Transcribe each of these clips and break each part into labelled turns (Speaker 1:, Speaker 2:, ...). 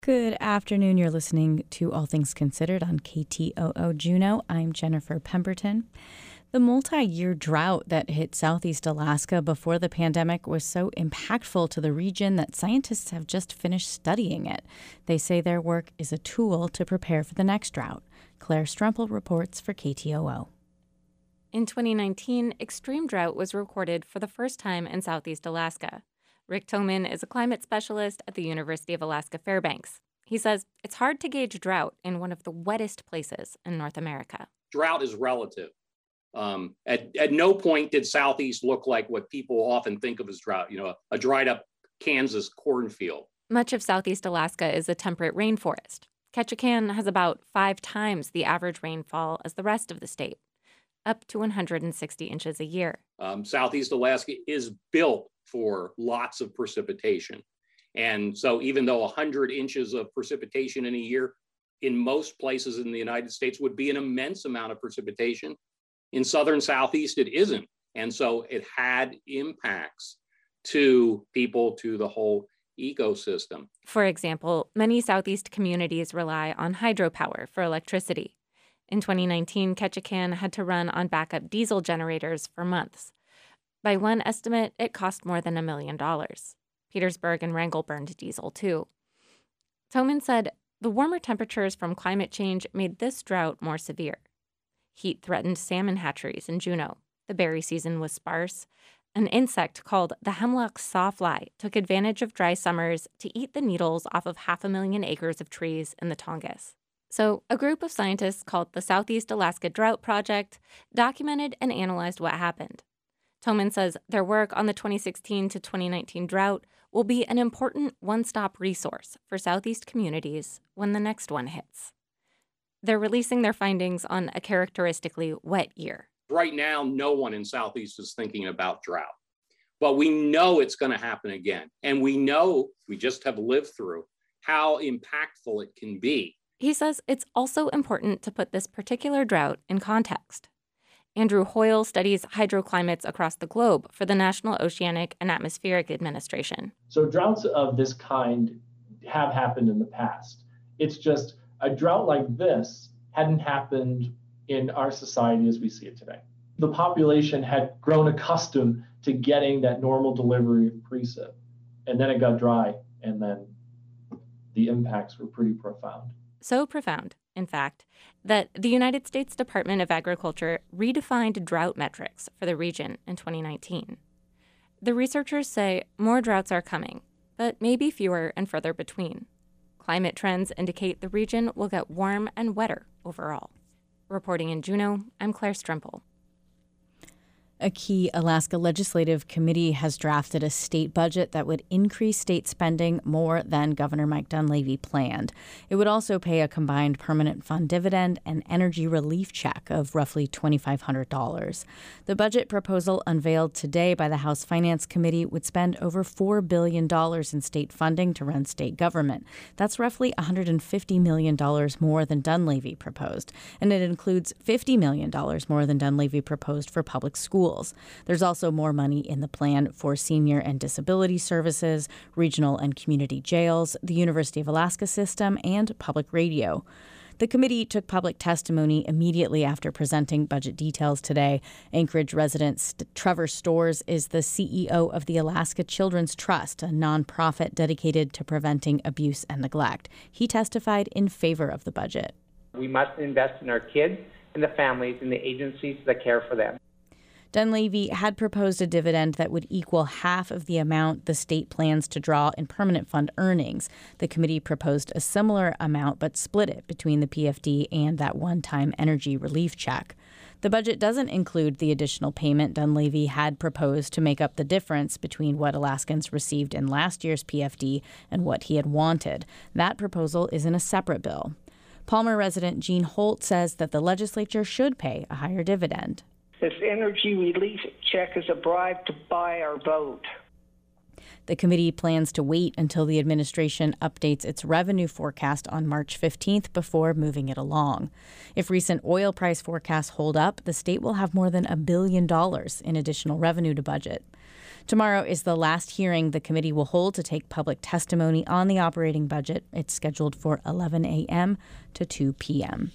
Speaker 1: Good afternoon. You're listening to All Things Considered on KTOO Juneau. I'm Jennifer Pemberton. The multi-year drought that hit southeast Alaska before the pandemic was so impactful to the region that scientists have just finished studying it. They say their work is a tool to prepare for the next drought. Claire Strempel reports for KTOO.
Speaker 2: In 2019, extreme drought was recorded for the first time in southeast Alaska. Rick Toman is a climate specialist at the University of Alaska Fairbanks. He says it's hard to gauge drought in one of the wettest places in North America.
Speaker 3: Drought is relative. At no point did Southeast look like what people often think of as drought, a dried up Kansas cornfield.
Speaker 2: Much of southeast Alaska is a temperate rainforest. Ketchikan has about 5 times the average rainfall as the rest of the state, up to 160 inches a year.
Speaker 3: Southeast Alaska is built for lots of precipitation. And so even though 100 inches of precipitation in a year in most places in the United States would be an immense amount of precipitation, in southern Southeast it isn't. And so it had impacts to people, to the whole ecosystem.
Speaker 2: For example, many Southeast communities rely on hydropower for electricity. In 2019, Ketchikan had to run on backup diesel generators for months. By one estimate, it cost more than $1 million. Petersburg and Wrangell burned diesel, too. Toman said the warmer temperatures from climate change made this drought more severe. Heat threatened salmon hatcheries in Juneau. The berry season was sparse. An insect called the hemlock sawfly took advantage of dry summers to eat the needles off of 500,000 acres of trees in the Tongass. So a group of scientists called the Southeast Alaska Drought Project documented and analyzed what happened. Toman says their work on the 2016 to 2019 drought will be an important one-stop resource for Southeast communities when the next one hits. They're releasing their findings on a characteristically wet year.
Speaker 3: Right now, no one in Southeast is thinking about drought, but we know it's going to happen again. And we know, we just have lived through how impactful it can be.
Speaker 2: He says it's also important to put this particular drought in context. Andrew Hoyle studies hydroclimates across the globe for the National Oceanic and Atmospheric Administration.
Speaker 4: So droughts of this kind have happened in the past. It's just a drought like this hadn't happened in our society as we see it today. The population had grown accustomed to getting that normal delivery of precip, and then it got dry, and then the impacts were pretty profound.
Speaker 2: So profound, in fact, that the United States Department of Agriculture redefined drought metrics for the region in 2019. The researchers say more droughts are coming, but maybe fewer and further between. Climate trends indicate the region will get warm and wetter overall. Reporting in Juneau, I'm Claire Strempel.
Speaker 1: A key Alaska legislative committee has drafted a state budget that would increase state spending more than Governor Mike Dunleavy planned. It would also pay a combined permanent fund dividend and energy relief check of roughly $2,500. The budget proposal unveiled today by the House Finance Committee would spend over $4 billion in state funding to run state government. That's roughly $150 million more than Dunleavy proposed, and it includes $50 million more than Dunleavy proposed for public schools. There's also more money in the plan for senior and disability services, regional and community jails, the University of Alaska system, and public radio. The committee took public testimony immediately after presenting budget details today. Anchorage resident Trevor Storrs is the CEO of the Alaska Children's Trust, a nonprofit dedicated to preventing abuse and neglect. He testified in favor of the budget.
Speaker 5: We must invest in our kids and the families and the agencies that care for them.
Speaker 1: Dunleavy had proposed a dividend that would equal half of the amount the state plans to draw in permanent fund earnings. The committee proposed a similar amount but split it between the PFD and that one-time energy relief check. The budget doesn't include the additional payment Dunleavy had proposed to make up the difference between what Alaskans received in last year's PFD and what he had wanted. That proposal is in a separate bill. Palmer resident Gene Holt says that the legislature should pay a higher dividend.
Speaker 6: This energy relief check is a bribe to buy our vote.
Speaker 1: The committee plans to wait until the administration updates its revenue forecast on March 15th before moving it along. If recent oil price forecasts hold up, the state will have more than $1 billion in additional revenue to budget. Tomorrow is the last hearing the committee will hold to take public testimony on the operating budget. It's scheduled for 11 a.m. to 2 p.m.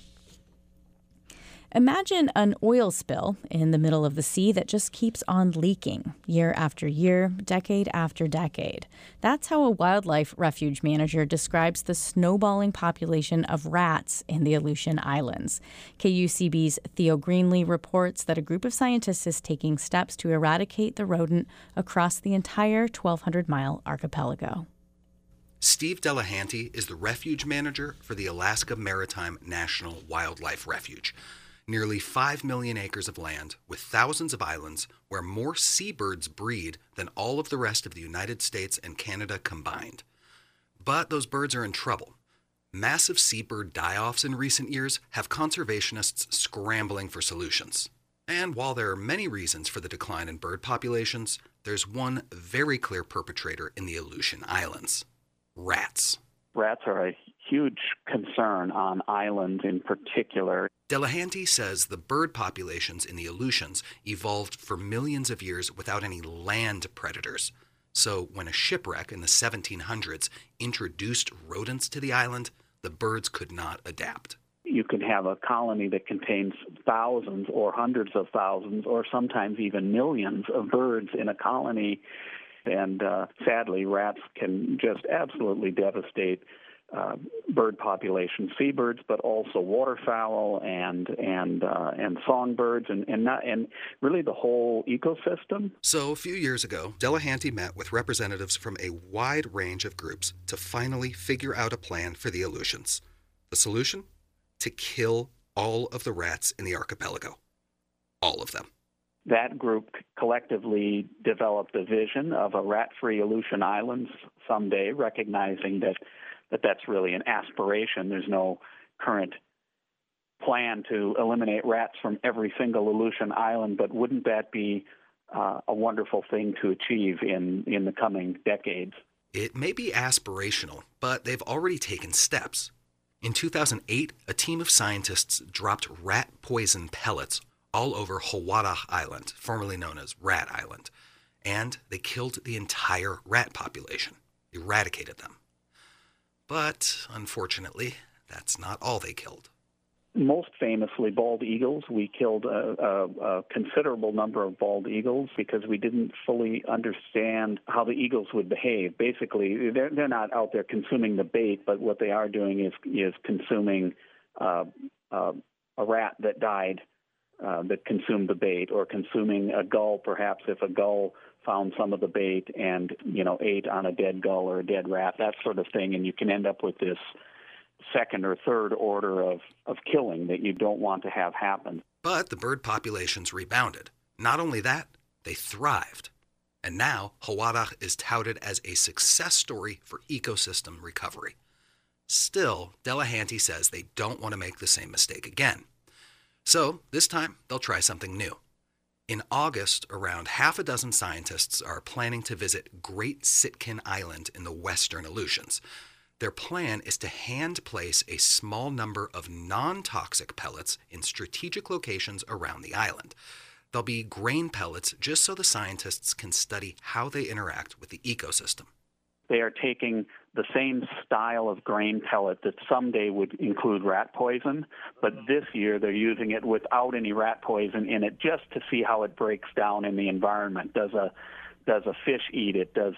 Speaker 1: Imagine an oil spill in the middle of the sea that just keeps on leaking year after year, decade after decade. That's how a wildlife refuge manager describes the snowballing population of rats in the Aleutian Islands. KUCB's Theo Greenlee reports that a group of scientists is taking steps to eradicate the rodent across the entire 1,200-mile archipelago.
Speaker 6: Steve Delahanty is the refuge manager for the Alaska Maritime National Wildlife Refuge. Nearly 5 million acres of land with thousands of islands where more seabirds breed than all of the rest of the United States and Canada combined. But those birds are in trouble. Massive seabird die-offs in recent years have conservationists scrambling for solutions. And while there are many reasons for the decline in bird populations, there's one very clear perpetrator in the Aleutian Islands: rats.
Speaker 7: Rats are a huge concern on islands in particular.
Speaker 6: Delahanty says the bird populations in the Aleutians evolved for millions of years without any land predators. So when a shipwreck in the 1700s introduced rodents to the island, the birds could not adapt.
Speaker 7: You can have a colony that contains thousands or hundreds of thousands or sometimes even millions of birds in a colony. And sadly, rats can just absolutely devastate bird populations, seabirds, but also waterfowl and songbirds and really the whole ecosystem.
Speaker 6: So a few years ago, Delahanty met with representatives from a wide range of groups to finally figure out a plan for the Aleutians. The solution? To kill all of the rats in the archipelago. All of them.
Speaker 7: That group collectively developed a vision of a rat-free Aleutian Islands someday, recognizing that that's really an aspiration. There's no current plan to eliminate rats from every single Aleutian island, but wouldn't that be a wonderful thing to achieve in the coming decades?
Speaker 6: It may be aspirational, but they've already taken steps. In 2008, a team of scientists dropped rat poison pellets all over Hawadah Island, formerly known as Rat Island, and they killed the entire rat population, eradicated them. But, unfortunately, that's not all they killed.
Speaker 7: Most famously, bald eagles. We killed a considerable number of bald eagles because we didn't fully understand how the eagles would behave. Basically, they're not out there consuming the bait, but what they are doing is consuming a rat that died that consumed the bait, or consuming a gull, perhaps, if a gull found some of the bait and, ate on a dead gull or a dead rat, that sort of thing, and you can end up with this second or third order of killing that you don't want to have happen.
Speaker 6: But the bird populations rebounded. Not only that, they thrived. And now Hawadah is touted as a success story for ecosystem recovery. Still, Delahanty says they don't want to make the same mistake again. So this time, they'll try something new. In August, around half a dozen scientists are planning to visit Great Sitkin Island in the western Aleutians. Their plan is to hand place a small number of non-toxic pellets in strategic locations around the island. They'll be grain pellets just so the scientists can study how they interact with the ecosystem.
Speaker 7: They are taking the same style of grain pellet that someday would include rat poison, but this year they're using it without any rat poison in it just to see how it breaks down in the environment. Does a fish eat it? Does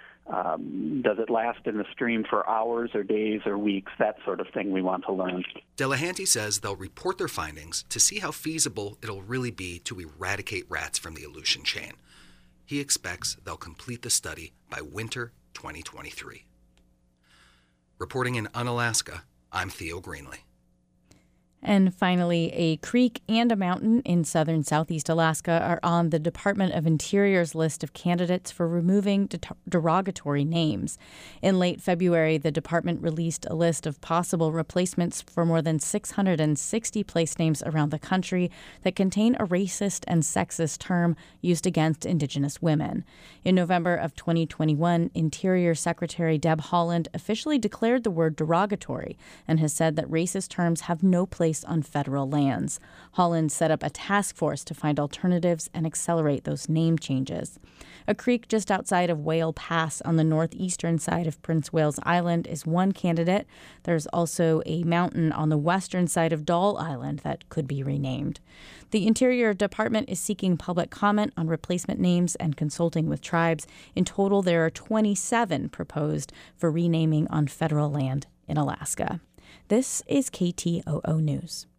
Speaker 7: it last in the stream for hours or days or weeks? That sort of thing we want to learn.
Speaker 6: Delahanty says they'll report their findings to see how feasible it'll really be to eradicate rats from the Aleutian chain. He expects they'll complete the study by winter 2023. Reporting in Unalaska, I'm Theo Greenlee.
Speaker 1: And finally, a creek and a mountain in southern southeast Alaska are on the Department of Interior's list of candidates for removing derogatory names. In late February, the department released a list of possible replacements for more than 660 place names around the country that contain a racist and sexist term used against Indigenous women. In November of 2021, Interior Secretary Deb Haaland officially declared the word derogatory and has said that racist terms have no place on federal lands. Haaland set up a task force to find alternatives and accelerate those name changes. A creek just outside of Whale Pass on the northeastern side of Prince Wales Island is one candidate. There's also a mountain on the western side of Doll Island that could be renamed. The Interior Department is seeking public comment on replacement names and consulting with tribes. In total, there are 27 proposed for renaming on federal land in Alaska. This is KTOO News.